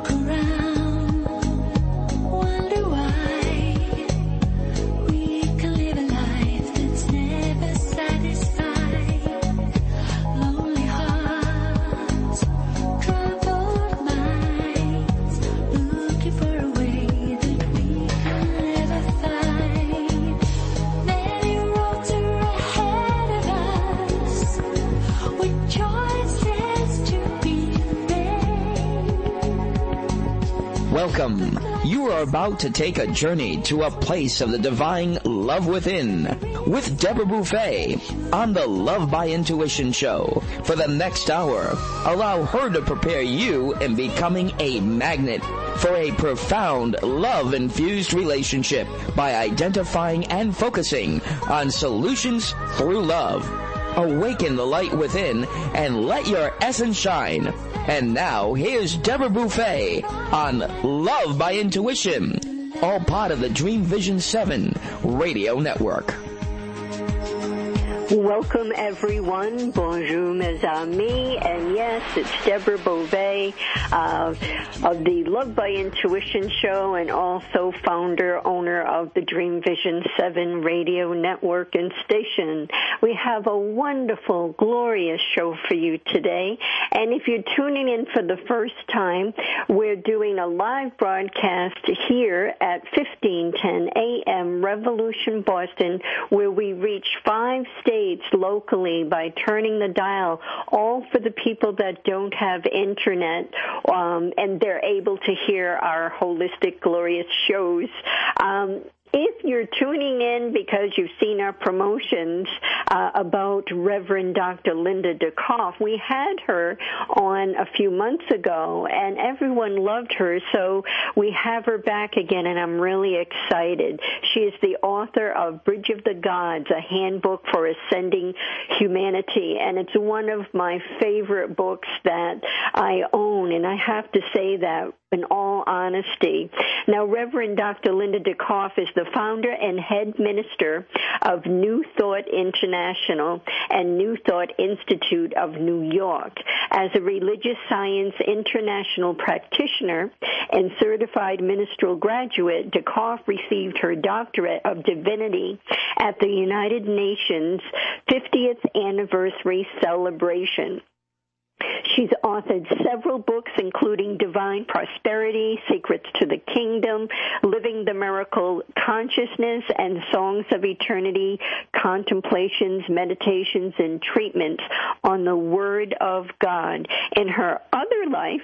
Welcome. You are about to take a journey to a place of the divine love within with Deborah Buffet on the Love by Intuition show. For the next hour, allow her to prepare you in becoming a magnet for a profound love-infused relationship by identifying and focusing on solutions through love. Awaken the light within and let your essence shine. And now, here's Deborah Buffet on Love by Intuition, all part of the Dream Vision 7 radio network. Welcome, everyone. Bonjour, mes amis. And yes, it's Deborah Beauvais of the Love by Intuition show and also founder, owner of the Dream Vision 7 radio network and station. We have a wonderful, glorious show for you today. And if you're tuning in for the first time, we're doing a live broadcast here at 1510 AM Revolution Boston, where we reach 5 states locally by turning the dial, all for the people that don't have internet, and they're able to hear our holistic, glorious shows. If you're tuning in because you've seen our promotions about Reverend Dr. Linda DeKoff, we had her on a few months ago, and everyone loved her, so we have her back again, and I'm really excited. She is the author of Bridge of the Gods, a handbook for ascending humanity, and it's one of my favorite books that I own, and I have to say that in all honesty. Now, Reverend Dr. Linda DeKoff is the founder and head minister of New Thought International and New Thought Institute of New York. As a religious science international practitioner and certified ministerial graduate, DeKoff received her doctorate of divinity at the United Nations 50th anniversary celebration. She's authored several books, including Divine Prosperity, Secrets to the Kingdom, Living the Miracle Consciousness, and Songs of Eternity, Contemplations, Meditations, and Treatments on the Word of God. In her other life,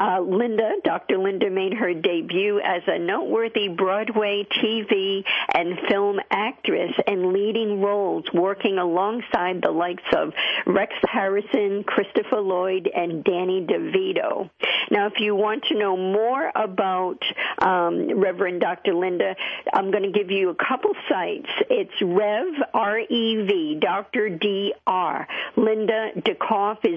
Dr. Linda made her debut as a noteworthy Broadway, TV, and film actress in leading roles, working alongside the likes of Rex Harrison, Christopher Lloyd, and Danny DeVito. Now, if you want to know more about Reverend Dr. Linda, I'm going to give you a couple sites. It's Rev, R-E-V, Dr. D-R. Linda DeKoff is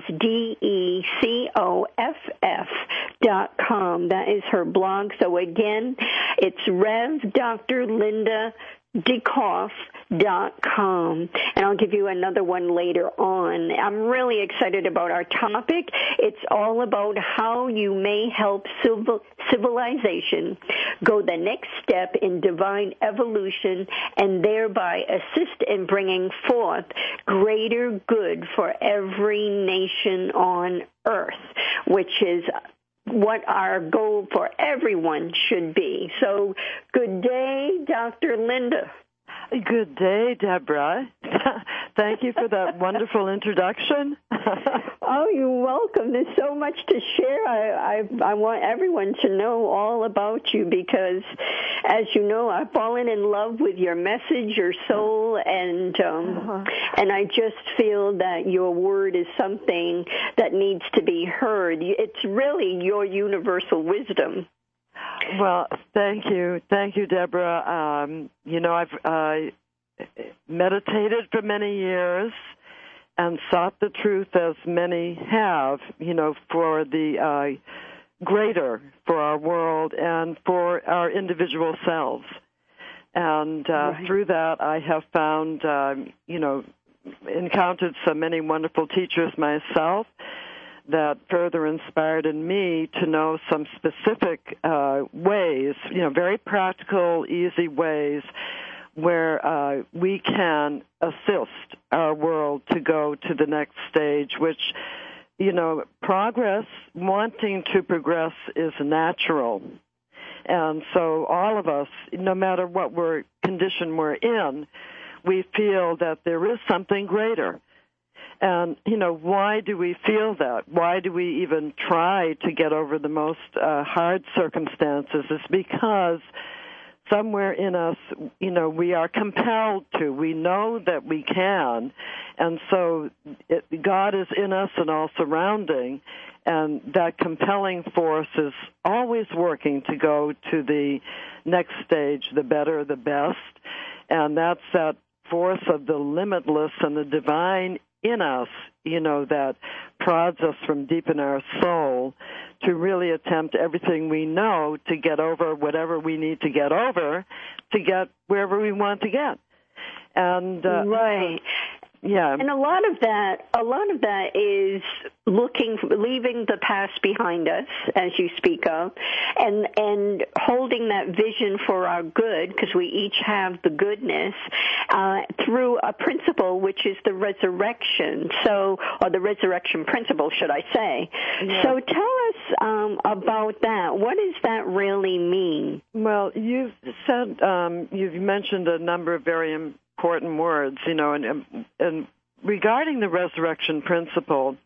DECOFF.com. That is her blog. So again, it's Rev Dr. Linda DeKoff.com, and I'll give you another one later on. I'm really excited about our topic. It's all about how you may help civilization go the next step in divine evolution and thereby assist in bringing forth greater good for every nation on earth, which is what our goal for everyone should be. So, good day, Dr. Linda. Good day, Deborah. Thank you for that wonderful introduction. Oh, you're welcome. There's so much to share. I want everyone to know all about you because, as you know, I've fallen in love with your message, your soul, and I just feel that your word is something that needs to be heard. It's really your universal wisdom. Well, thank you, Deborah. I've meditated for many years and sought the truth, as many have, for the greater, for our world and for our individual selves. And through that, I have found, encountered so many wonderful teachers myself that further inspired in me to know some specific ways, very practical, easy ways where we can assist our world to go to the next stage, which, progress, wanting to progress is natural. And so all of us, no matter what condition we're in, we feel that there is something greater. And, why do we feel that? Why do we even try to get over the most hard circumstances? It's because somewhere in us, we are compelled to. We know that we can. And so God is in us and all surrounding. And that compelling force is always working to go to the next stage, the better, the best. And that's that force of the limitless and the divine in us, that prods us from deep in our soul to really attempt everything we know to get over whatever we need to get over to get wherever we want to get. And right. Yeah. And a lot of that is leaving the past behind us, as you speak of, and holding that vision for our good, because we each have the goodness, through a principle which is the resurrection. Or the resurrection principle, should I say. Yeah. So tell us about that. What does that really mean? Well, you've said, you've mentioned a number of very important words, and regarding the resurrection principle,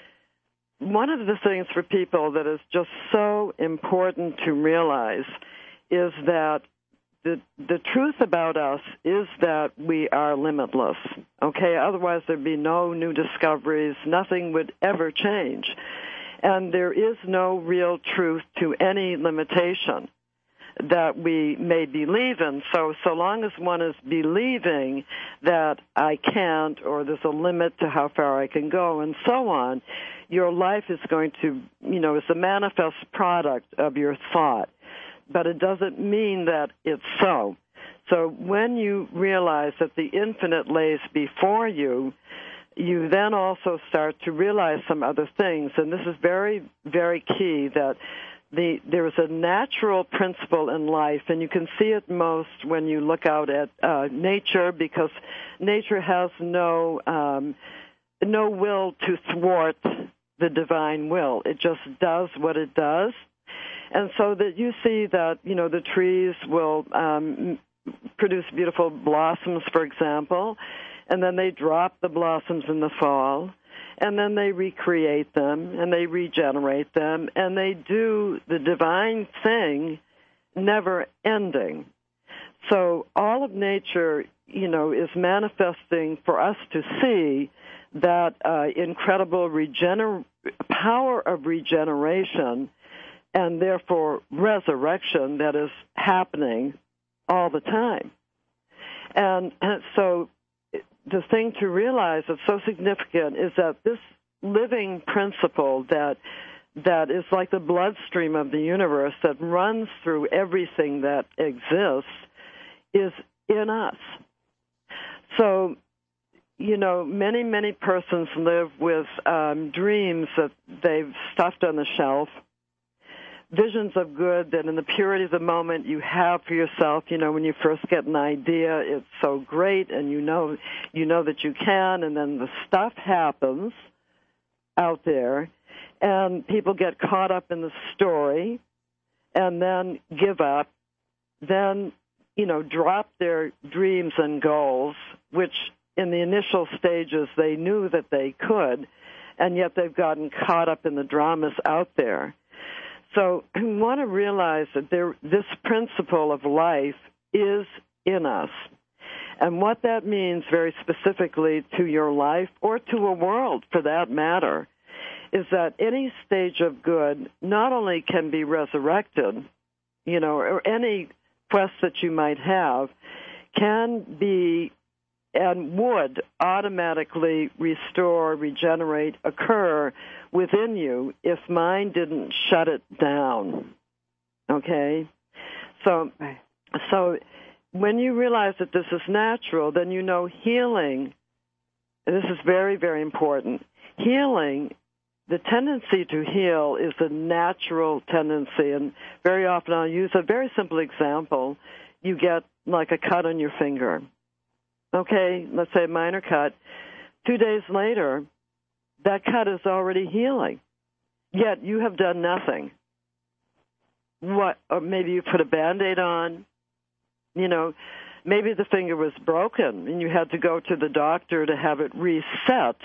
one of the things for people that is just so important to realize is that the truth about us is that we are limitless, okay? Otherwise there'd be no new discoveries, nothing would ever change. And there is no real truth to any limitation that we may believe in. So long as one is believing that I can't, or there's a limit to how far I can go, and so on, your life is going to, is a manifest product of your thought. But it doesn't mean that it's so. So when you realize that the infinite lays before you, you then also start to realize some other things. And this is very, very key, that there is a natural principle in life, and you can see it most when you look out at nature, because nature has no will to thwart the divine will. It just does what it does. And so that you see that, the trees will produce beautiful blossoms, for example, and then they drop the blossoms in the fall. And then they recreate them, and they regenerate them, and they do the divine thing, never ending. So all of nature, is manifesting for us to see that incredible power of regeneration, and therefore resurrection that is happening all the time. And so the thing to realize that's so significant is that this living principle that is like the bloodstream of the universe that runs through everything that exists is in us. So, many, many persons live with dreams that they've stuffed on the shelf, visions of good that in the purity of the moment you have for yourself. When you first get an idea, it's so great, and you know that you can, and then the stuff happens out there, and people get caught up in the story, and then give up, then, drop their dreams and goals, which in the initial stages they knew that they could, and yet they've gotten caught up in the dramas out there. So we want to realize that this principle of life is in us. And what that means very specifically to your life, or to a world for that matter, is that any stage of good not only can be resurrected, or any quest that you might have can be and would automatically restore, regenerate, occur within you if mind didn't shut it down. Okay? So when you realize that this is natural, then healing, and this is very, very important, healing the tendency to heal is a natural tendency, and very often I'll use a very simple example. You get like a cut on your finger. Okay, let's say a minor cut. 2 days later, that cut is already healing, yet you have done nothing. What? Or maybe you put a Band-Aid on. You know, maybe the finger was broken and you had to go to the doctor to have it reset.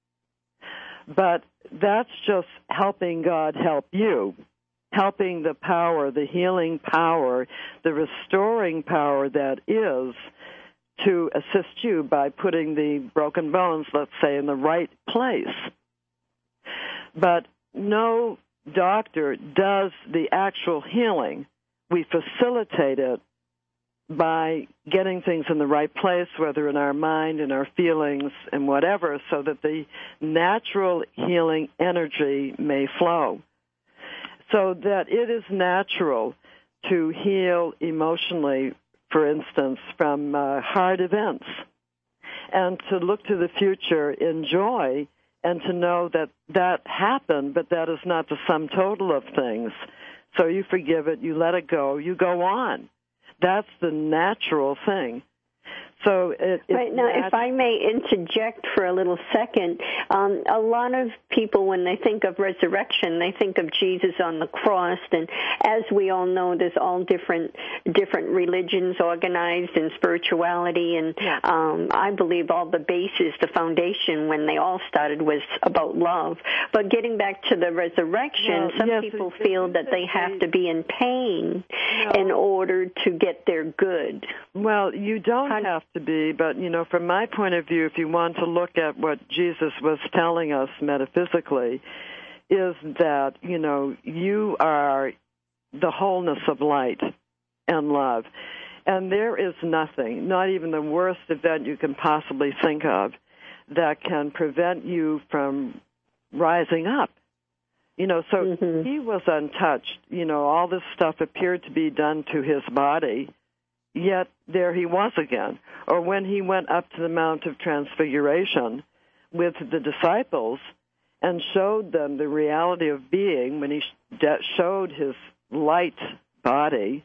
But that's just helping God help you, helping the power, the healing power, the restoring power that is to assist you by putting the broken bones, let's say, in the right place. But no doctor does the actual healing. We facilitate it by getting things in the right place, whether in our mind, in our feelings, and whatever, so that the natural healing energy may flow. So that it is natural to heal emotionally, for instance, from hard events, and to look to the future in joy, and to know that that happened, but that is not the sum total of things. So you forgive it, you let it go, you go on. That's the natural thing. So right now, if I may interject for a little second, a lot of people, when they think of resurrection, they think of Jesus on the cross. And as we all know, there's all different religions organized in spirituality. And I believe all the basis, the foundation, when they all started, was about love. But getting back to the resurrection, some people feel that they have to be in pain in order to get their good. Well, you don't have to be, but, you know, from my point of view, if you want to look at what Jesus was telling us metaphysically, is that, you know, you are the wholeness of light and love. And there is nothing, not even the worst event you can possibly think of, that can prevent you from rising up. You know, so he was untouched. You know, all this stuff appeared to be done to his body, yet there he was again. Or when he went up to the Mount of Transfiguration with the disciples and showed them the reality of being, when he showed his light body,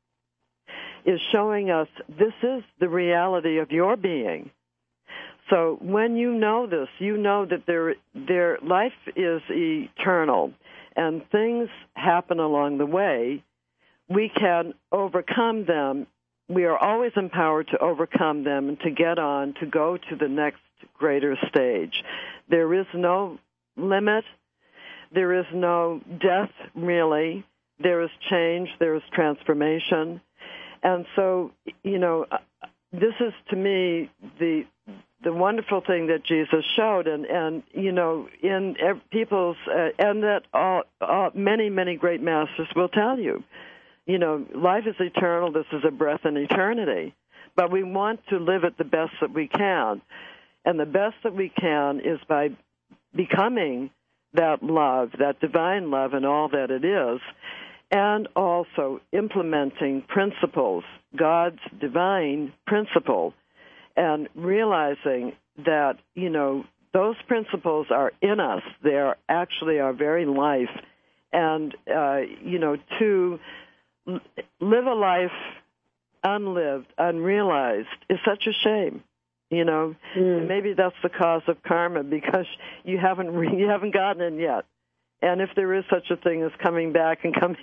is showing us this is the reality of your being. So when you know this, you know that their life is eternal, and things happen along the way. We can overcome them. We are always empowered to overcome them and to get on, to go to the next greater stage. There is no limit. There is no death, really. There is change. There is transformation. And so, you know, this is, to me, the wonderful thing that Jesus showed, and you know, in people's, and that many great masters will tell you, you know, life is eternal. This is a breath in eternity, but we want to live it the best that we can, and the best that we can is by becoming that love, that divine love, and all that it is, and also implementing principles, God's divine principle. And realizing that, you know, those principles are in us. They are actually our very life. And, you know, to live a life unlived, unrealized, is such a shame, you know. And maybe that's the cause of karma, because you haven't gotten it yet. And if there is such a thing as coming back,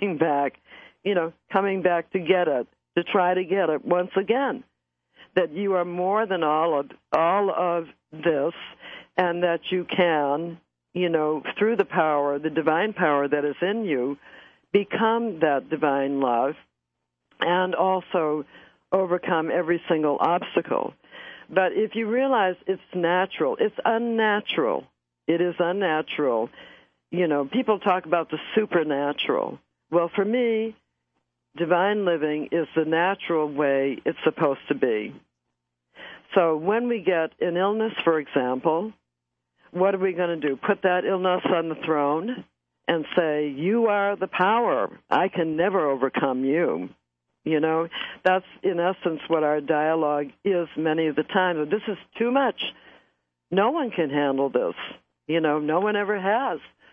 you know, coming back to get it, to try to get it once again, that you are more than all of this, and that you can, you know, through the power, the divine power that is in you, become that divine love and also overcome every single obstacle. But if you realize it's natural, it's unnatural. It is unnatural. You know, people talk about the supernatural. Well, for me, divine living is the natural way it's supposed to be. So when we get an illness, for example, what are we going to do? Put that illness on the throne and say, you are the power. I can never overcome you. You know, that's in essence what our dialogue is many of the time. This is too much. No one can handle this. You know, no one ever has.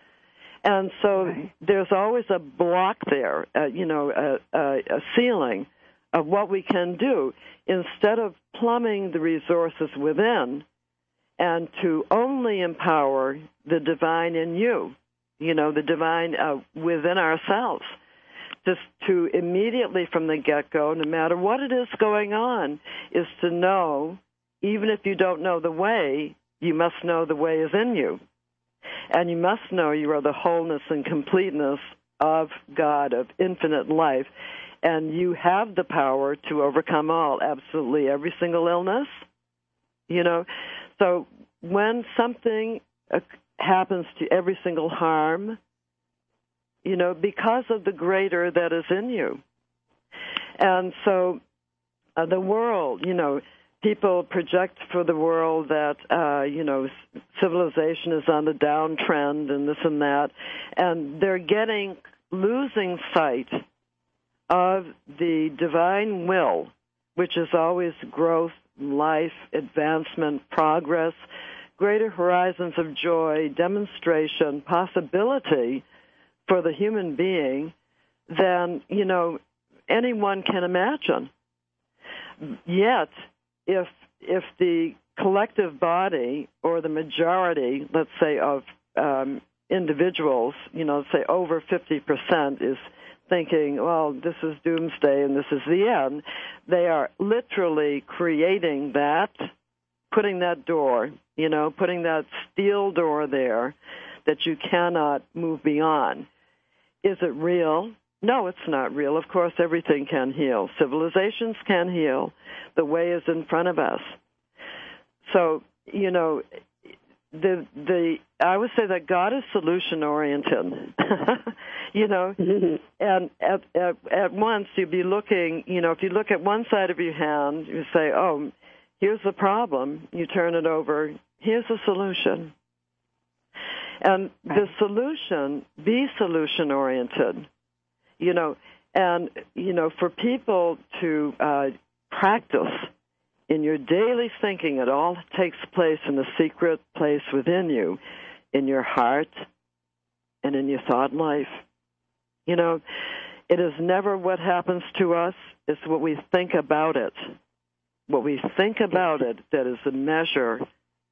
And so there's always a block there, a ceiling of what we can do. Instead of plumbing the resources within and to only empower the divine in you, the divine within ourselves, just to immediately from the get-go, no matter what it is going on, is to know, even if you don't know the way, you must know the way is in you. And you must know you are the wholeness and completeness of God, of infinite life, and you have the power to overcome absolutely every single illness. So when something happens to every single harm, because of the greater that is in you. And so the world, people project for the world that, civilization is on the downtrend and this and that, and they're losing sight of the divine will, which is always growth, life, advancement, progress, greater horizons of joy, demonstration, possibility for the human being than, anyone can imagine. Yet, if the collective body or the majority, let's say, of individuals, say over 50% is thinking, well, this is doomsday and this is the end, they are literally creating that, putting that door, putting that steel door there that you cannot move beyond. Is it real? No, it's not real. Of course, everything can heal. Civilizations can heal. The way is in front of us. So, I would say that God is solution-oriented, and at once you'd be looking, if you look at one side of your hand, you say, oh, here's the problem. You turn it over. Here's the solution. And the solution, be solution-oriented, for people to practice in your daily thinking, it all takes place in the secret place within you, in your heart and in your thought life. It is never what happens to us, it's what we think about it. What we think about it that is the measure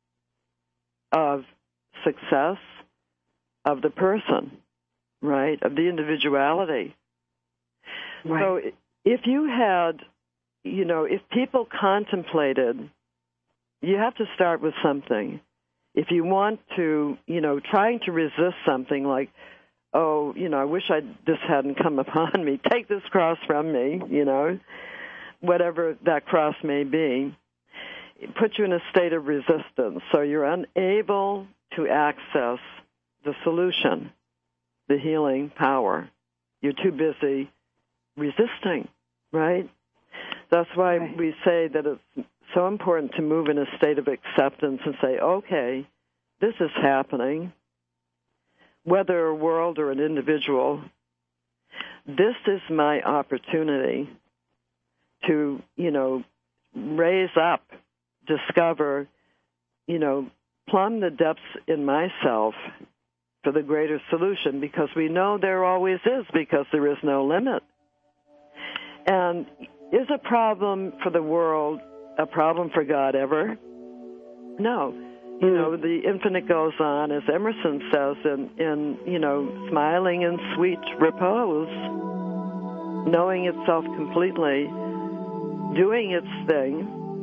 of success of the person, right, of the individuality. Right. So if you had, if people contemplated, you have to start with something. If you want to, trying to resist something like, oh, I wish this hadn't come upon me, take this cross from me, whatever that cross may be, it puts you in a state of resistance. So you're unable to access the solution, the healing power. You're too busy resisting, right? That's why we say that it's so important to move in a state of acceptance and say, okay, this is happening, whether a world or an individual. This is my opportunity to, raise up, discover, plumb the depths in myself for the greater solution, because we know there always is, because there is no limit. And is a problem for the world a problem for God ever? No. The infinite goes on, as Emerson says, in smiling in sweet repose, knowing itself completely, doing its thing,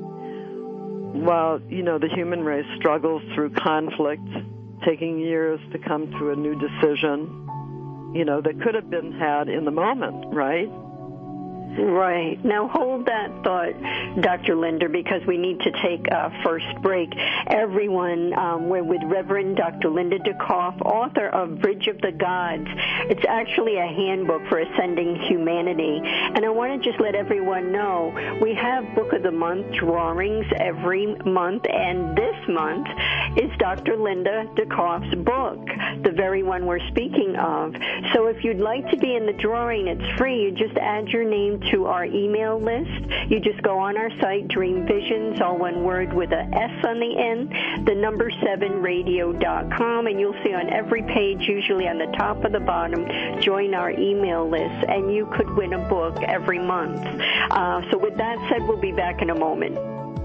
while, the human race struggles through conflict, taking years to come to a new decision, that could have been had in the moment, right? Right. Now hold that thought, Dr. Linder, because we need to take a first break. Everyone, we're with Reverend Dr. Linda Ducoff, author of Bridge of the Gods. It's actually a handbook for ascending humanity. And I want to just let everyone know, we have Book of the Month drawings every month, and this month is Dr. Linda Ducoff's book, the very one we're speaking of. So if you'd like to be in the drawing, it's free. You just add your name to our email list. You just go on our site, Dream Visions, all one word with a S on the end, the number 7radio.com, and you'll see on every page, usually on the top or the bottom, join our email list, and you could win a book every month. So with that said, we'll be back in a moment.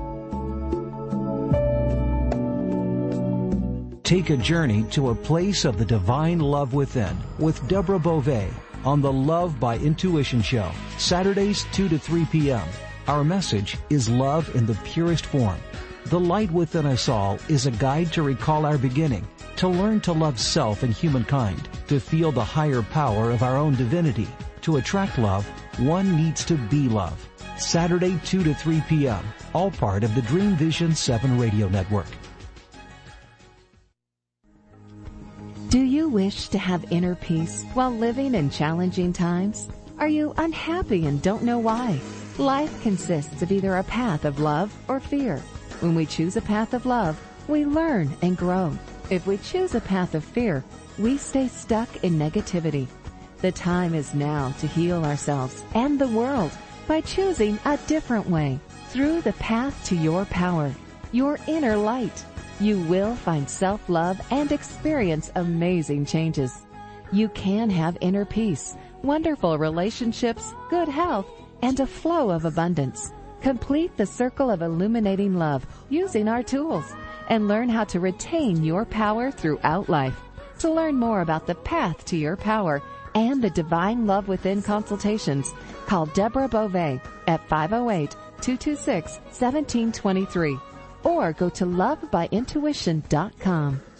Take a journey to a place of the divine love within with Deborah Beauvais on the Love by Intuition Show, Saturdays 2 to 3 p.m. Our message is love in the purest form. The light within us all is a guide to recall our beginning, to learn to love self and humankind, to feel the higher power of our own divinity. To attract love, one needs to be love. Saturday 2 to 3 p.m., all part of the Dream Vision 7 radio network. Do you wish to have inner peace while living in challenging times? Are you unhappy and don't know why? Life consists of either a path of love or fear. When we choose a path of love, we learn and grow. If we choose a path of fear, we stay stuck in negativity. The time is now to heal ourselves and the world by choosing a different way. Through the path to your power, your inner light, you will find self-love and experience amazing changes. You can have inner peace, wonderful relationships, good health, and a flow of abundance. Complete the circle of illuminating love using our tools and learn how to retain your power throughout life. To learn more about the path to your power and the Divine Love Within consultations, call Deborah Beauvais at 508-226-1723 or go to lovebyintuition.com.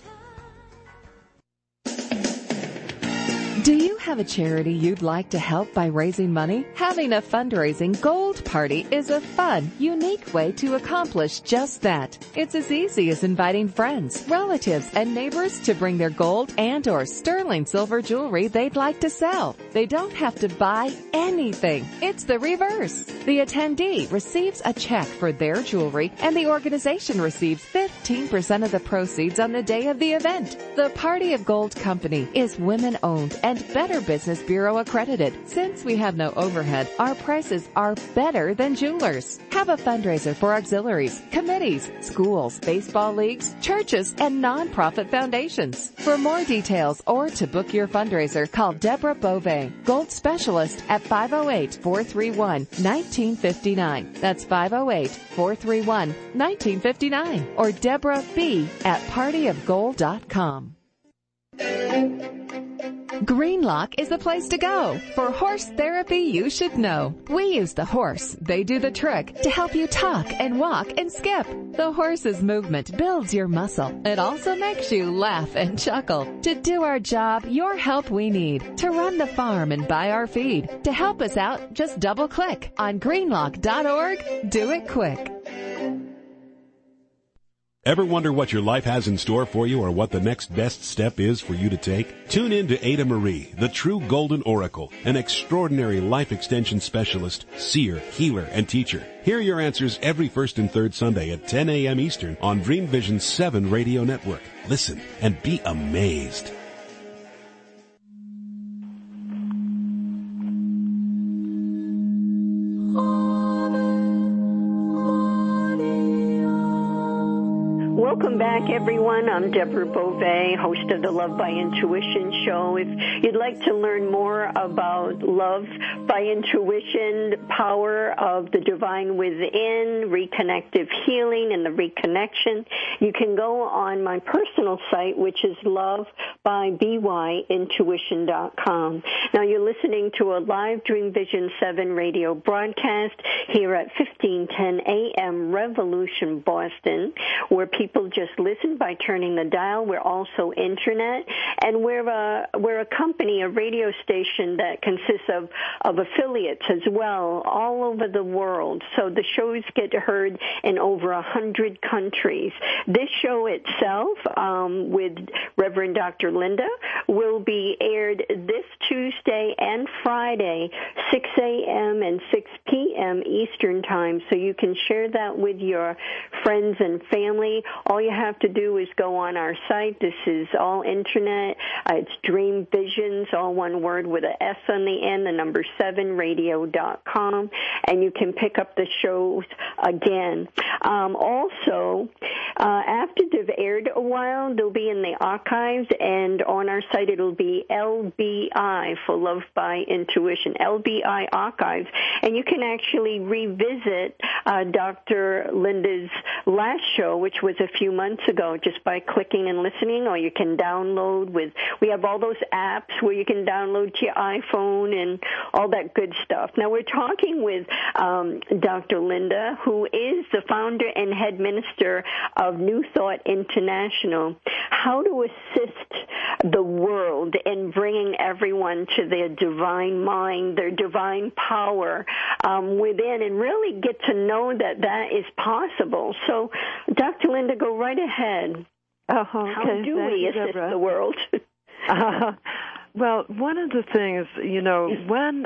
Do you have a charity you'd like to help by raising money? Having a fundraising gold party is a fun, unique way to accomplish just that. It's as easy as inviting friends, relatives, and neighbors to bring their gold and or sterling silver jewelry they'd like to sell. They don't have to buy anything. It's the reverse. The attendee receives a check for their jewelry and the organization receives 15% of the proceeds on the day of the event. The Party of Gold Company is women-owned and Better Business Bureau accredited. Since we have no overhead, our prices are better than jewelers. Have a fundraiser for auxiliaries, committees, schools, baseball leagues, churches, and nonprofit foundations. For more details or to book your fundraiser, call Deborah Beauvais, Gold Specialist at 508-431-1959. That's 508-431-1959. Or Deborah B. at partyofgold.com. Greenlock is the place to go for horse therapy you should know. We use the horse, they do the trick, to help you talk and walk and skip. The horse's movement builds your muscle. It also makes you laugh and chuckle. To do our job, your help we need. To run the farm and buy our feed. To help us out, just double-click on greenlock.org. Do it quick. Ever wonder what your life has in store for you or what the next best step is for you to take? Tune in to Ada Marie, the true Golden Oracle, an extraordinary life extension specialist, seer, healer, and teacher. Hear your answers every first and third Sunday at 10 a.m. Eastern on Dream Vision 7 radio network. Listen and be amazed. Welcome back, everyone. I'm Deborah Beauvais, host of the Love by Intuition show. If you'd like to learn more about Love by Intuition, power of the divine within, reconnective healing, and the reconnection, you can go on my personal site, which is lovebybyintuition.com. Now, you're listening to a live Dream Vision 7 radio broadcast here at 1510 a.m. Revolution, Boston, where people just listen by turning the dial. We're also internet, and we're a company, a radio station that consists of affiliates as well, all over the world. So the shows get heard in over 100 countries. This show itself, with Reverend Dr. Linda, will be aired this Tuesday and Friday, 6 a.m. and 6 p.m. Eastern Time, so you can share that with your friends and family. All you have to do is go on our site. This is all internet. It's Dream Visions, all one word with an S on the end, the number 7radio.com, and you can pick up the shows again. Also, after they've aired a while, they'll be in the archives, and on our site it'll be LBI for Love by Intuition, LBI Archives, and you can actually revisit Dr. Linda's last show, which was a few months ago, just by clicking and listening, or you can download we have all those apps where you can download to your iPhone and all that good stuff. Now, we're talking with Dr. Linda, who is the founder and head minister of New Thought International, how to assist the world in bringing everyone to their divine mind, their divine power within, and really get to know that that is possible. So, Dr. Linda, go right ahead. Oh, okay. How do we assist the world? Well, one of the things, when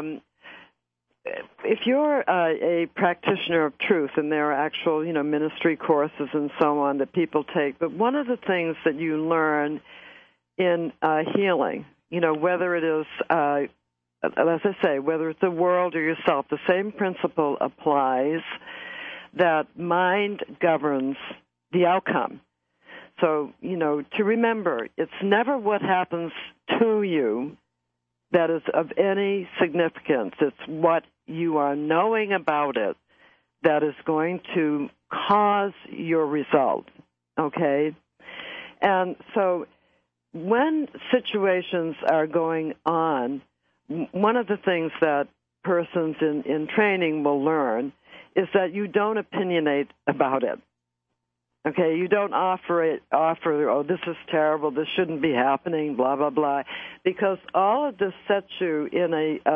if you're a practitioner of truth, and there are actual, ministry courses and so on that people take, but one of the things that you learn in healing, whether it is, as I say, whether it's the world or yourself, the same principle applies, that mind governs the outcome. So, to remember, it's never what happens to you that is of any significance. It's what you are knowing about it that is going to cause your result, okay? And so when situations are going on, one of the things that persons in training will learn is that you don't opinionate about it. Okay, you don't offer, oh, this is terrible, this shouldn't be happening, blah, blah, blah, because all of this sets you in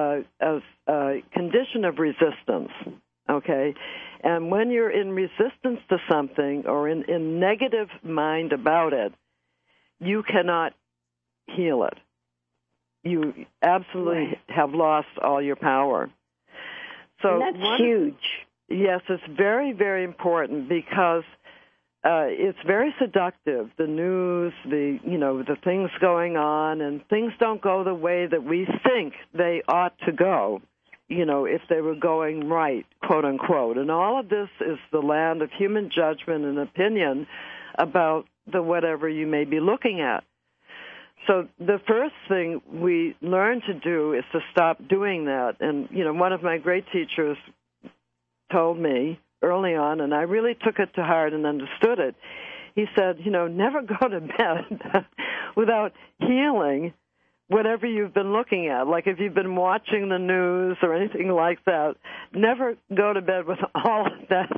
a condition of resistance, okay? And when you're in resistance to something or in negative mind about it, you cannot heal it. You absolutely have lost all your power. So and that's huge. Yes, it's very, very important because it's very seductive, the news, the things going on, and things don't go the way that we think they ought to go, if they were going right, quote unquote. And all of this is the land of human judgment and opinion about the whatever you may be looking at. So the first thing we learn to do is to stop doing that. And, one of my great teachers told me early on, and I really took it to heart and understood it. He said, never go to bed without healing whatever you've been looking at. Like if you've been watching the news or anything like that, never go to bed with all of that,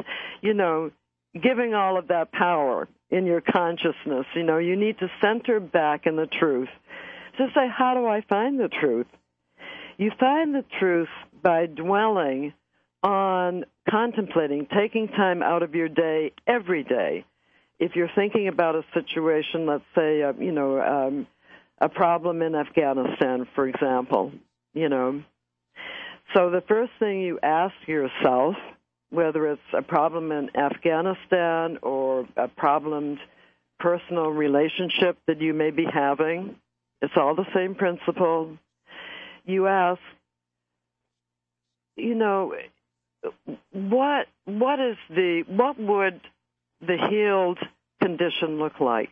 giving all of that power in your consciousness. You need to center back in the truth. So say, how do I find the truth? You find the truth by dwelling on contemplating, taking time out of your day every day. If you're thinking about a situation, let's say, a problem in Afghanistan, for example, So the first thing you ask yourself, whether it's a problem in Afghanistan or a problemed personal relationship that you may be having, it's all the same principle. You ask, what would the healed condition look like?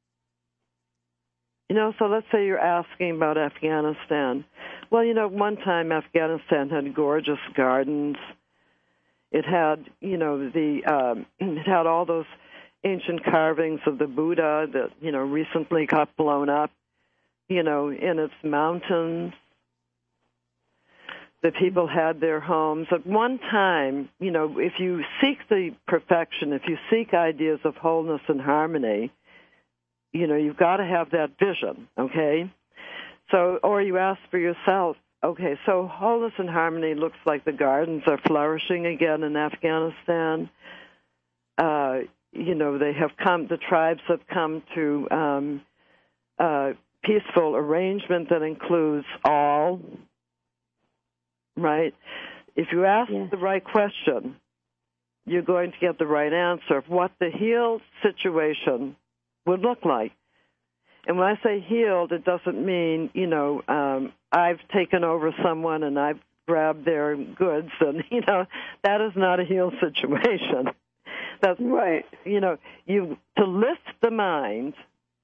So let's say you're asking about Afghanistan. Well, one time Afghanistan had gorgeous gardens. It had, it had all those ancient carvings of the Buddha that, recently got blown up, in its mountains. The people had their homes. At one time, if you seek the perfection, if you seek ideas of wholeness and harmony, you've got to have that vision, okay? So, or you ask for yourself, okay, so wholeness and harmony looks like the gardens are flourishing again in Afghanistan. The tribes have come to peaceful arrangement that includes all, right? If you ask the right question, you're going to get the right answer of what the healed situation would look like. And when I say healed, it doesn't mean, I've taken over someone and I've grabbed their goods, and, that is not a healed situation. That's right. To lift the mind,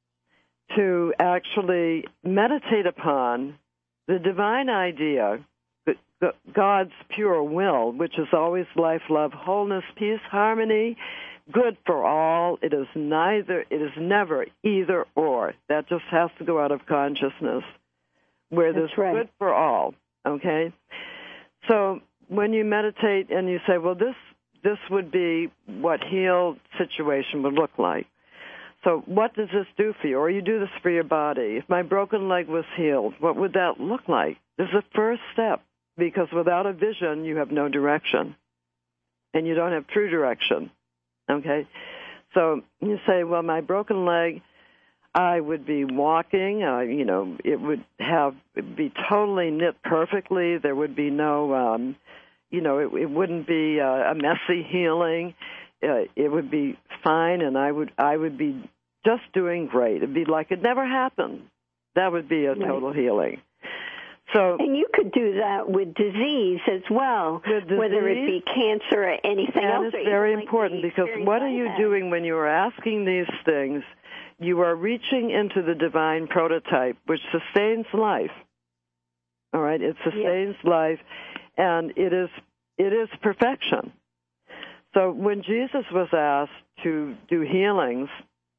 to actually meditate upon the divine idea, God's pure will, which is always life, love, wholeness, peace, harmony, good for all. It is never either or. That just has to go out of consciousness, where there's good for all, okay? So when you meditate and you say, well, this would be what healed situation would look like. So what does this do for you? Or you do this for your body. If my broken leg was healed, what would that look like? This is the first step, because without a vision, you have no direction, and you don't have true direction, okay? So you say, well, my broken leg, I would be walking, it would be totally knit perfectly. There would be no, it wouldn't be a messy healing. It would be fine, and I would be just doing great. It'd be like it never happened. That would be a total healing. And you could do that with disease as well, whether it be cancer or anything else. That is very important, because what are you doing when you are asking these things? You are reaching into the divine prototype, which sustains life. All right? It sustains life, and it is perfection. So when Jesus was asked to do healings,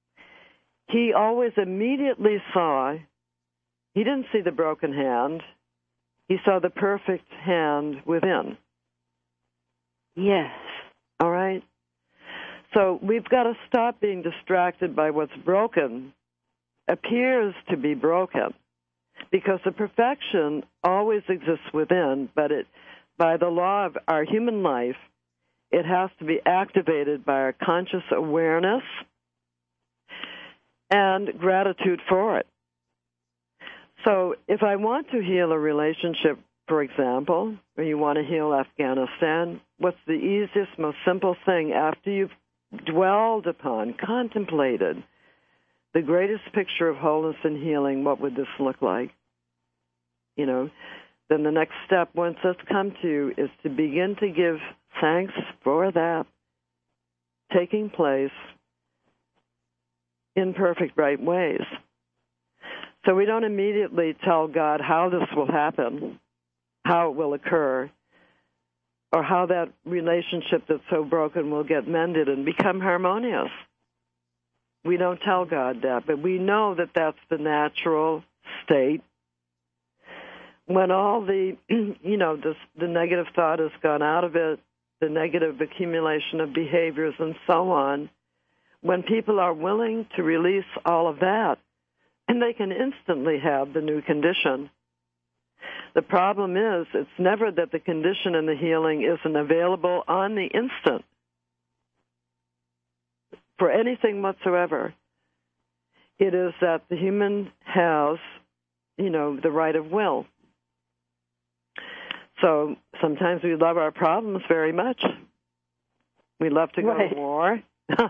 he always immediately saw, he didn't see the broken hand, he saw the perfect hand within. Yes. All right? So we've got to stop being distracted by what's broken, appears to be broken, because the perfection always exists within, but by the law of our human life, it has to be activated by our conscious awareness and gratitude for it. So if I want to heal a relationship, for example, or you want to heal Afghanistan, what's the easiest, most simple thing after you've dwelled upon, contemplated the greatest picture of wholeness and healing? What would this look like? Then the next step, once that's come to you, is to begin to give thanks for that taking place in perfect right ways. So we don't immediately tell God how this will happen, how it will occur, or how that relationship that's so broken will get mended and become harmonious. We don't tell God that, but we know that that's the natural state. When all the, the negative thought has gone out of it, the negative accumulation of behaviors and so on, when people are willing to release all of that, and they can instantly have the new condition. The problem is, it's never that the condition and the healing isn't available on the instant for anything whatsoever. It is that the human has, the right of will. So sometimes we love our problems very much. We love to go to war.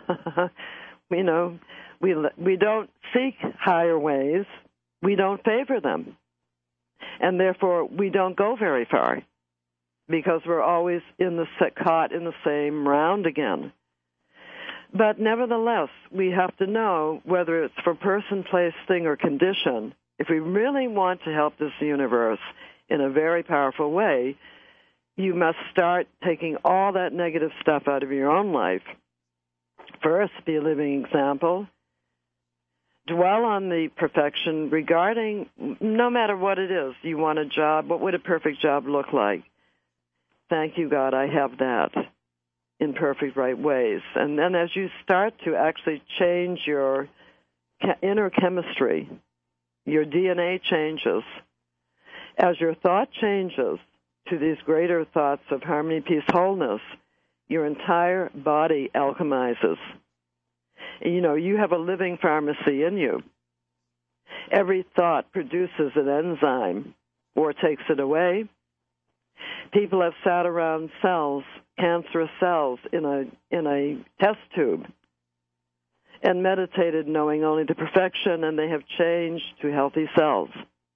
We don't seek higher ways. We don't favor them. And therefore, we don't go very far, because we're always caught in the same round again. But nevertheless, we have to know, whether it's for person, place, thing, or condition, if we really want to help this universe in a very powerful way, you must start taking all that negative stuff out of your own life. First, be a living example. Dwell on the perfection regarding, no matter what it is, you want a job, what would a perfect job look like? Thank you, God, I have that in perfect right ways. And then as you start to actually change your inner chemistry, your DNA changes. As your thought changes to these greater thoughts of harmony, peace, wholeness, your entire body alchemizes. You have a living pharmacy in you. Every thought produces an enzyme or takes it away. People have sat around cells, cancerous cells, in a test tube and meditated knowing only the perfection, and they have changed to healthy cells.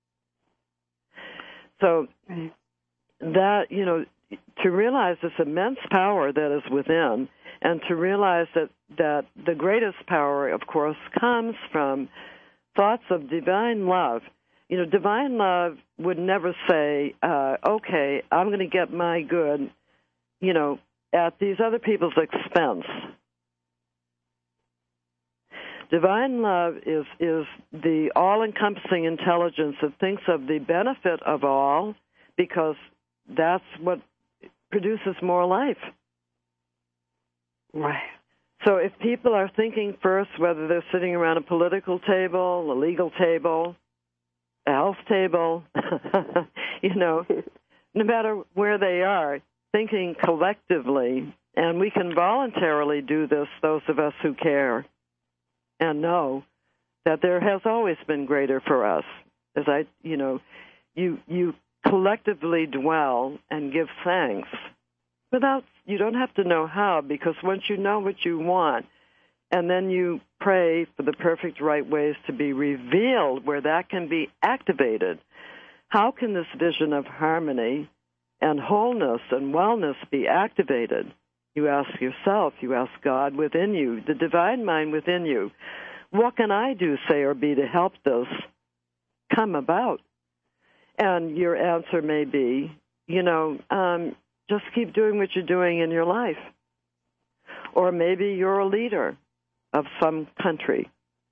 So that, to realize this immense power that is within, and to realize that the greatest power, of course, comes from thoughts of divine love. Divine love would never say, okay, I'm going to get my good, at these other people's expense. Divine love is the all-encompassing intelligence that thinks of the benefit of all, because that's what produces more life. Right. So if people are thinking first, whether they're sitting around a political table, a legal table, a health table, no matter where they are, thinking collectively, and we can voluntarily do this, those of us who care, and know that there has always been greater for us. As you collectively dwell and give thanks you don't have to know how, because once you know what you want, and then you pray for the perfect right ways to be revealed where that can be activated, how can this vision of harmony and wholeness and wellness be activated? You ask yourself, you ask God within you, the divine mind within you, what can I do, say, or be to help this come about? And your answer may be, just keep doing what you're doing in your life. Or maybe you're a leader of some country,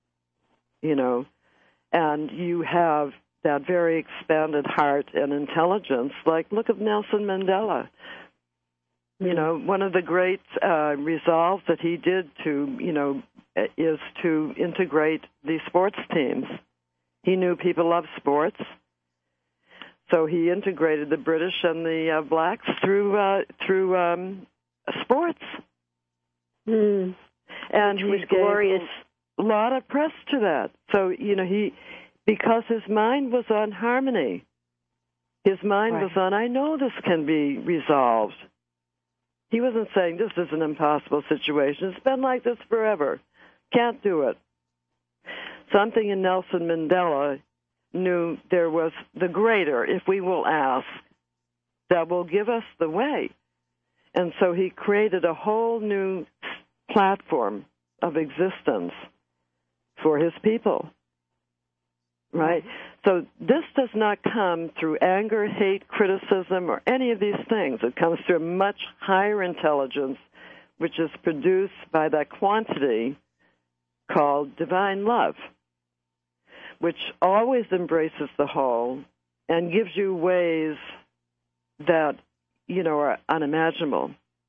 and you have that very expanded heart and intelligence. Like, look at Nelson Mandela. One of the great resolves that he did is to integrate the sports teams. He knew people love sports, so he integrated the British and the blacks through sports. Mm. And he was glorious. A lot of press to that. So, because his mind was on harmony, his mind was on, I know this can be resolved. He wasn't saying this is an impossible situation. It's been like this forever. Can't do it. Something in Nelson Mandela knew there was the greater, if we will ask, that will give us the way. And so he created a whole new platform of existence for his people, right? So this does not come through anger, hate, criticism, or any of these things. It comes through a much higher intelligence, which is produced by that quantity called divine love, which always embraces the whole and gives you ways that, are unimaginable.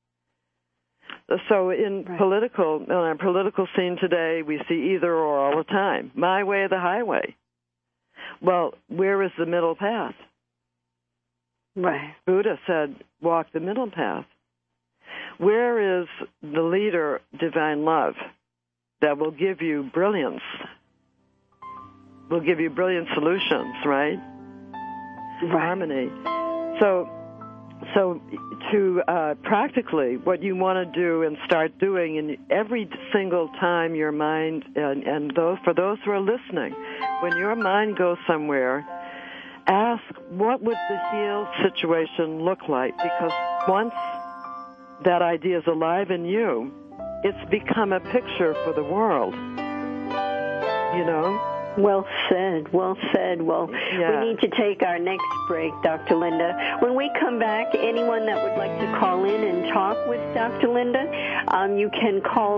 So on our political scene today, we see either or all the time. My way or the highway. Well, where is the middle path? Right. Buddha said, walk the middle path. Where is the leader, divine love, that will give you brilliance? Will give you brilliant solutions, right? Harmony. So to practically what you want to do and start doing, and every single time your mind, and for those who are listening, when your mind goes somewhere, ask, what would the healed situation look like? Because once that idea is alive in you, it's become a picture for the world. Well said, well said. Well, we need to take our next break, Dr. Linda. When we come back, anyone that would like to call in and talk with Dr. Linda, you can call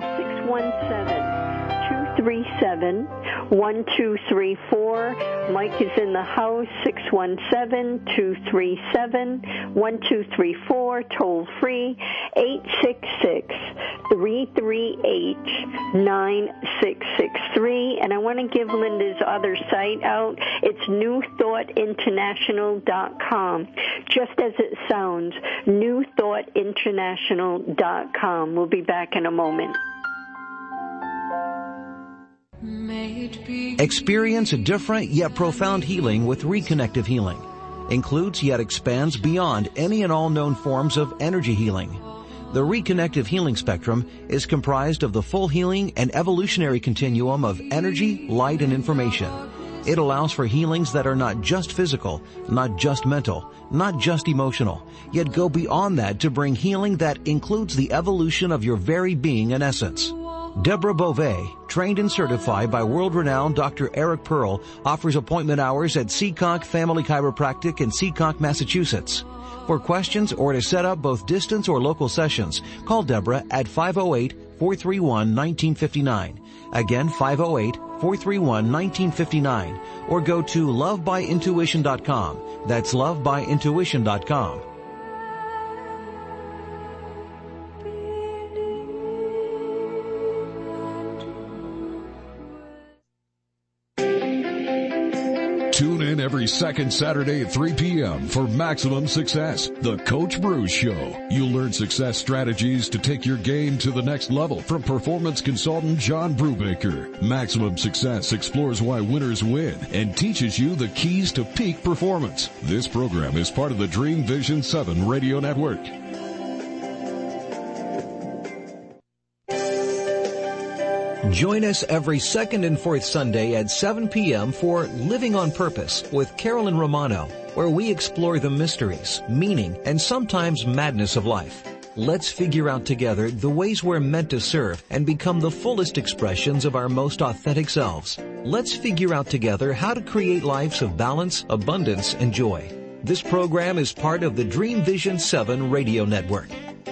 617-237-1234. Mike is in the house, 617-237-1234, toll free, 866-338-9663. And I want to give Linda's other site out. It's newthoughtinternational.com. Just as it sounds, newthoughtinternational.com. We'll be back in a moment. Experience a different yet profound healing with Reconnective Healing. includes yet expands beyond any and all known forms of energy healing. The Reconnective Healing Spectrum is comprised of the full healing and evolutionary continuum of energy, light, and information. It allows for healings that are not just physical, not just mental, not just emotional, yet go beyond that to bring healing that includes the evolution of your very being and essence. Deborah Beauvais, trained and certified by world-renowned Dr. Eric Pearl, offers appointment hours at Seekonk Family Chiropractic in Seekonk, Massachusetts. For questions or to set up both distance or local sessions, call Deborah at 508-431-1959. Again, 508-431-1959. Or go to lovebyintuition.com. That's lovebyintuition.com. Tune in every second Saturday at 3 p.m. for Maximum Success, the Coach Bruce Show. You'll learn success strategies to take your game to the next level from performance consultant John Brubaker. Maximum Success explores why winners win and teaches you the keys to peak performance. This program is part of the Dream Vision 7 radio network. Join us every second and fourth Sunday at 7 p.m. for Living on Purpose with Carolyn Romano, where we explore the mysteries, meaning, and sometimes madness of life. Let's figure out together the ways we're meant to serve and become the fullest expressions of our most authentic selves. Let's figure out together how to create lives of balance, abundance, and joy. This program is part of the Dream Vision 7 radio network.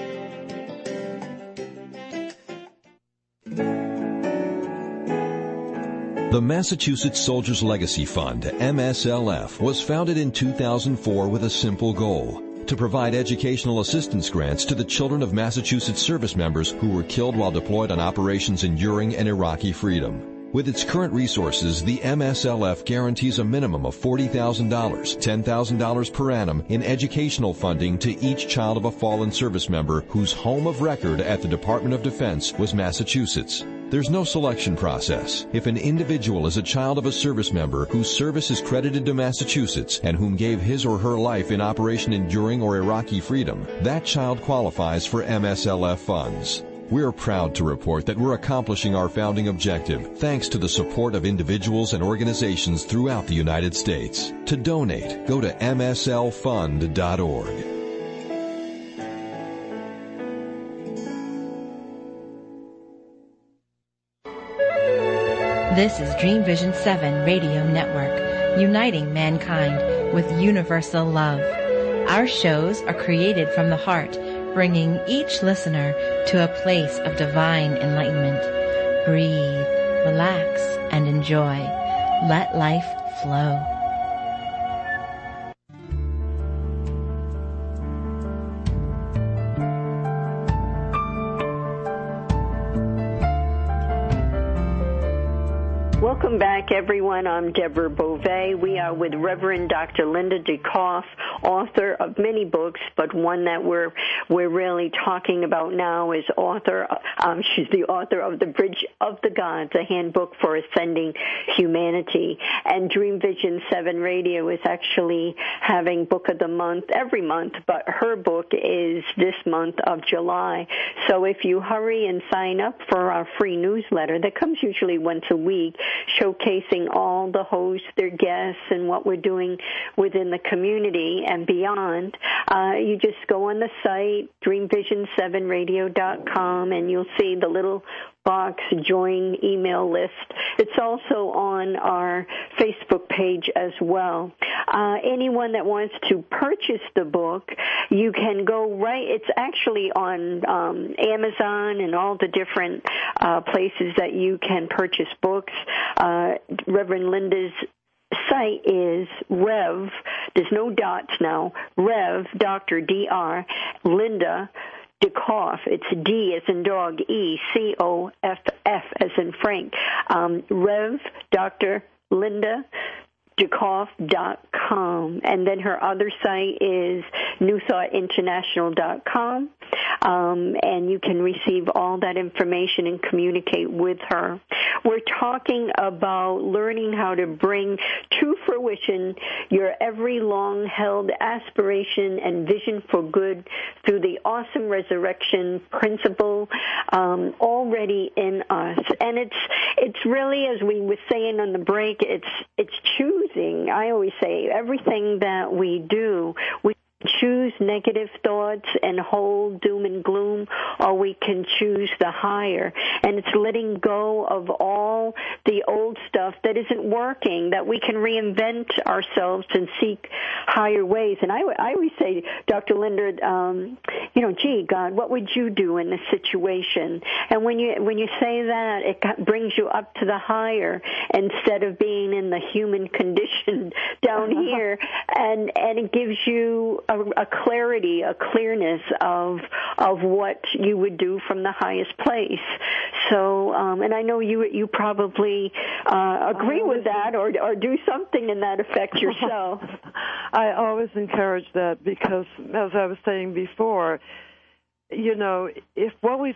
The Massachusetts Soldiers Legacy Fund, MSLF, was founded in 2004 with a simple goal: to provide educational assistance grants to the children of Massachusetts service members who were killed while deployed on operations enduring and Iraqi freedom. With its current resources, the MSLF guarantees a minimum of $40,000, $10,000 per annum in educational funding to each child of a fallen service member whose home of record at the Department of Defense was Massachusetts. There's no selection process. If an individual is a child of a service member whose service is credited to Massachusetts and whom gave his or her life in Operation Enduring or Iraqi Freedom, that child qualifies for MSLF funds. We are proud to report that we're accomplishing our founding objective thanks to the support of individuals and organizations throughout the United States. To donate, go to mslfund.org. This is Dream Vision 7 Radio Network, uniting mankind with universal love. Our shows are created from the heart, bringing each listener to a place of divine enlightenment. Breathe, relax, and enjoy. Let life flow. Welcome back, everyone. I'm Deborah Beauvais. We are with Reverend Dr. Linda DeKoff, author of many books, but one that we're really talking about now is she's the author of The Bridge of the Gods, a handbook for ascending humanity. And Dream Vision 7 Radio is actually having Book of the Month every month, but her book is this month of July. So if you hurry and sign up for our free newsletter that comes usually once a week, showcasing all the hosts, their guests, and what we're doing within the community and beyond. You just go on the site, dreamvision7radio.com, and you'll see the little box, join email list. It's also on our Facebook page as well. Anyone that wants to purchase the book, you can go it's actually on Amazon and all the different places that you can purchase books. Reverend Linda's site is Rev, there's no dots now, Rev, Dr. D.R., Linda DeKoff. It's D as in dog, E-C-O-F-F as in Frank. Rev, Dr. Linda DeKoff.com. And then her other site is newthoughtinternational.com, and you can receive all that information and communicate with her. We're talking about learning how to bring to fruition your every long-held aspiration and vision for good through the awesome resurrection principle already in us. And it's really, as we were saying on the break, it's choosing. I always say everything that we do, we choose negative thoughts and hold doom and gloom, or we can choose the higher. And it's letting go of all the old stuff that isn't working, that we can reinvent ourselves and seek higher ways. And I always say, Dr. Linda, gee, God, what would you do in this situation? And when you say that, it brings you up to the higher instead of being in the human condition down here, and it gives you a clarity, a clearness of what you would do from the highest place. So, and I know you probably agree with that or do something in that effect yourself. I always encourage that because, as I was saying before, if one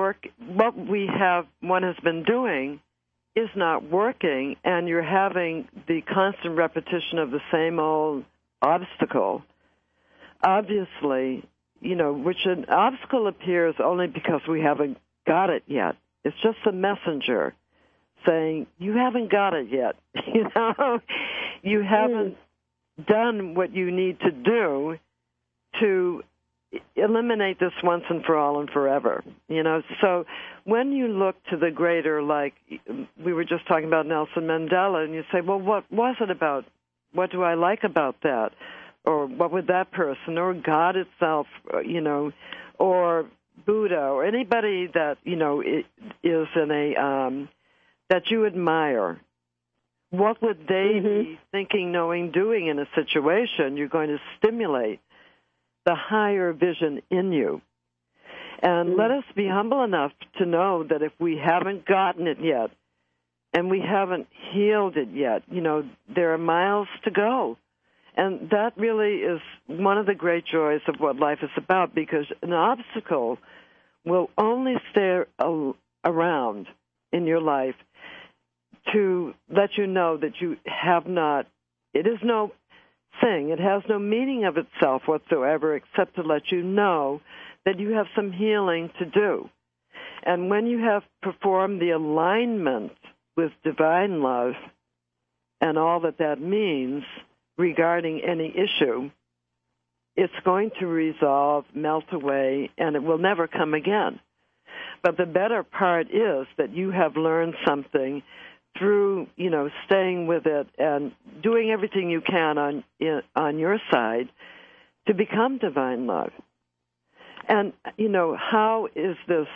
has been doing is not working, and you're having the constant repetition of the same old obstacle, obviously, which an obstacle appears only because we haven't got it yet. It's just a messenger saying, you haven't got it yet. You haven't done what you need to do to eliminate this once and for all and forever. So when you look to the greater, like we were just talking about Nelson Mandela, and you say, well, what was it about? What do I like about that? Or what would that person, or God itself, or Buddha, or anybody that, is in a, that you admire, what would they be thinking, knowing, doing in a situation? You're going to stimulate the higher vision in you. And let us be humble enough to know that if we haven't gotten it yet, and we haven't healed it yet, there are miles to go. And that really is one of the great joys of what life is about, because an obstacle will only stay around in your life to let you know that you have not, it is no thing, it has no meaning of itself whatsoever except to let you know that you have some healing to do. And when you have performed the alignment with divine love and all that means regarding any issue, it's going to resolve, melt away, and it will never come again. But the better part is that you have learned something through, staying with it and doing everything you can on your side to become divine love. And, how is this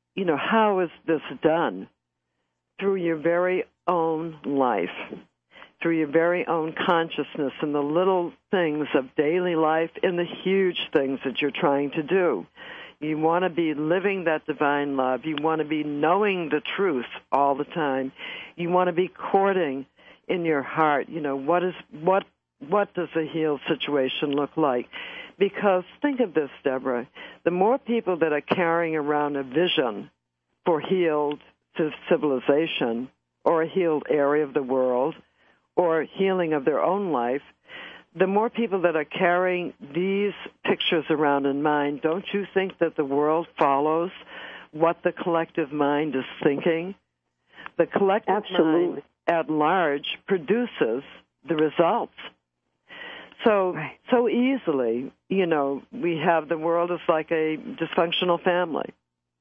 done? Through your very own life, through your very own consciousness and the little things of daily life and the huge things that you're trying to do. You want to be living that divine love. You want to be knowing the truth all the time. You want to be courting in your heart, what does a healed situation look like? Because think of this, Deborah, the more people that are carrying around a vision for healed civilization or a healed area of the world or healing of their own life, the more people that are carrying these pictures around in mind, don't you think that the world follows what the collective mind is thinking? The collective mind at large produces the results. So easily, we have the world is like a dysfunctional family,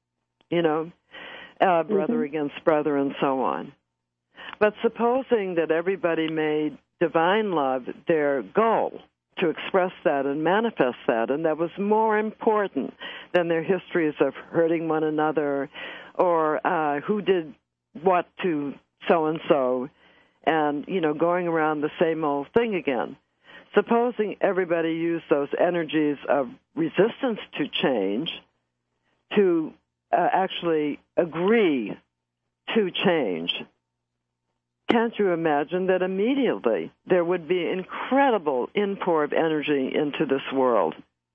brother against brother and so on. But supposing that everybody made divine love their goal to express that and manifest that, and that was more important than their histories of hurting one another or who did what to so-and-so and, going around the same old thing again. Supposing everybody used those energies of resistance to change to actually agree to change, can't you imagine that immediately there would be incredible inpour of energy into this world?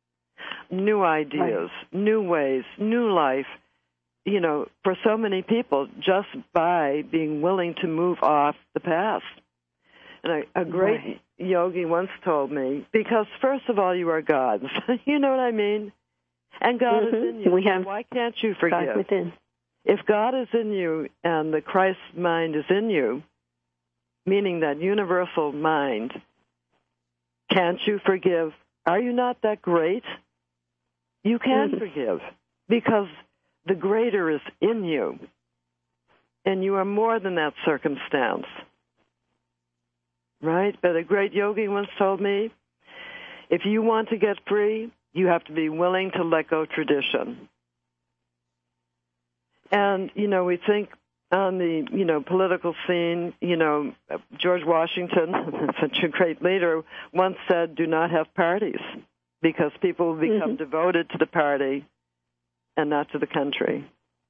new ideas, new ways, new life, for so many people just by being willing to move off the past. And a great yogi once told me, because first of all, you are God's. You know what I mean? And God is in you. Why can't you forgive? God within. If God is in you and the Christ mind is in you, meaning that universal mind, can't you forgive? Are you not that great? You can forgive because the greater is in you, and you are more than that circumstance. Right? But a great yogi once told me, if you want to get free, you have to be willing to let go tradition. And, we think on the, political scene, George Washington, such a great leader, once said, do not have parties, because people will become devoted to the party and not to the country.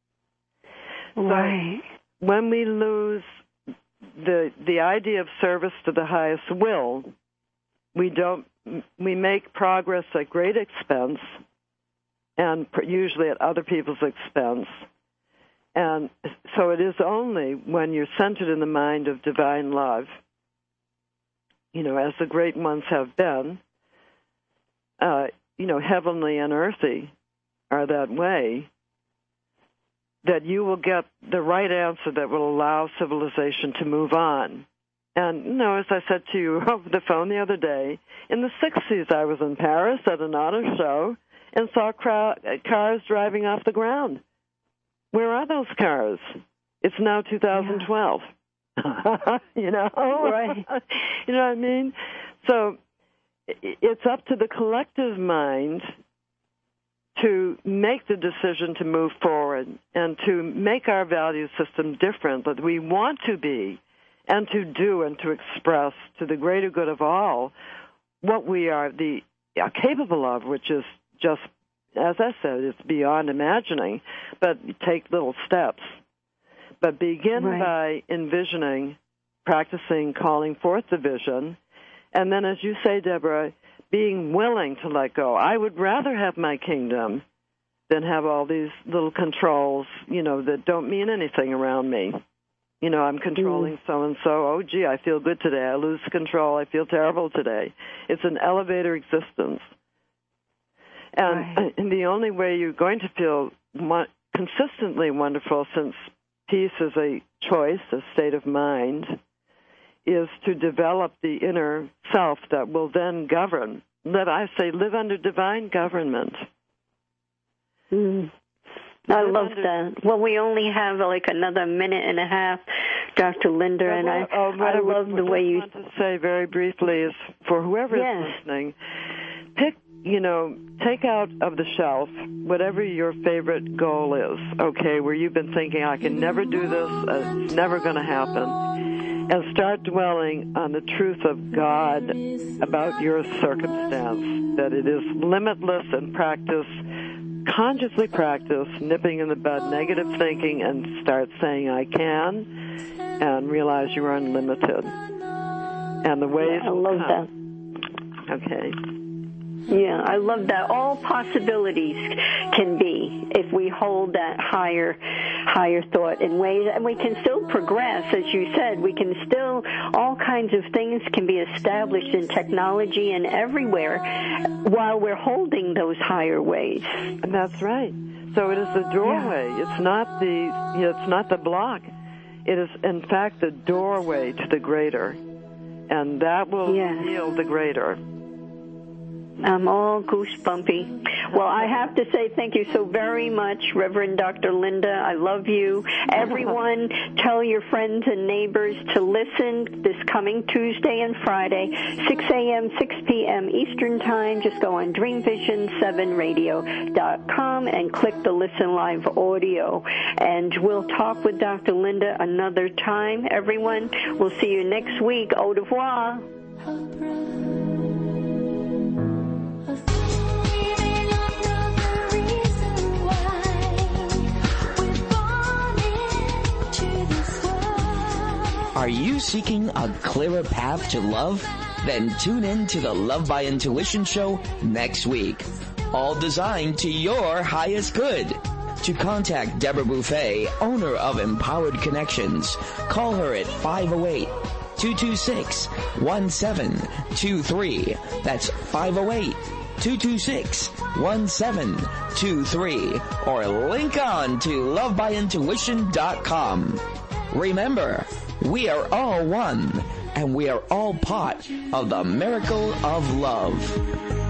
Right. So when we lose the idea of service to the highest will, we make progress at great expense, and usually at other people's expense. And so it is only when you're centered in the mind of divine love, as the great ones have been, heavenly and earthy are that way, that you will get the right answer that will allow civilization to move on. And, as I said to you over the phone the other day, in the 60s I was in Paris at an auto show and saw cars driving off the ground. Where are those cars? It's now 2012. Right. You know what I mean? So it's up to the collective mind to make the decision to move forward and to make our value system different that we want to be, and to do and to express to the greater good of all what we are capable of, which is just, as I said, it's beyond imagining, but take little steps. But begin by envisioning, practicing calling forth the vision, and then, as you say, Deborah, being willing to let go. I would rather have my kingdom than have all these little controls, that don't mean anything around me. I'm controlling so-and-so. Oh, gee, I feel good today. I lose control. I feel terrible today. It's an elevator existence. And the only way you're going to feel consistently wonderful, since peace is a choice, a state of mind, is to develop the inner self that will then govern. Live under divine government. I love that. Well, we only have like another minute and a half, Dr. Linda, and I love the way you... What I want to say very briefly is, for whoever is listening, take out of the shelf whatever your favorite goal is, where you've been thinking, I can never do this, it's never going to happen, and start dwelling on the truth of God about your circumstance, that it is limitless, and consciously practice nipping in the bud negative thinking and start saying, I can, and realize you are unlimited. And the ways I love that. Okay. Yeah, I love that. All possibilities can be if we hold that higher thought in ways, and we can still progress, as you said. We can still, all kinds of things can be established in technology and everywhere while we're holding those higher ways. And that's right. So it is the doorway. Yeah. It's not the block. It is, in fact, the doorway to the greater, and that will yield the greater. I'm all goosebumpy. Well, I have to say thank you so very much, Reverend Dr. Linda. I love you. Everyone, tell your friends and neighbors to listen this coming Tuesday and Friday, 6 a.m., 6 p.m. Eastern Time. Just go on DreamVision7radio.com and click the Listen Live audio. And we'll talk with Dr. Linda another time. Everyone, we'll see you next week. Au revoir. Are you seeking a clearer path to love? Then tune in to the Love by Intuition show next week. all designed to your highest good. To contact Deborah Buffet, owner of Empowered Connections, call her at 508-226-1723. That's 508-226-1723. Or link on to lovebyintuition.com. Remember, we are all one, and we are all part of the miracle of love.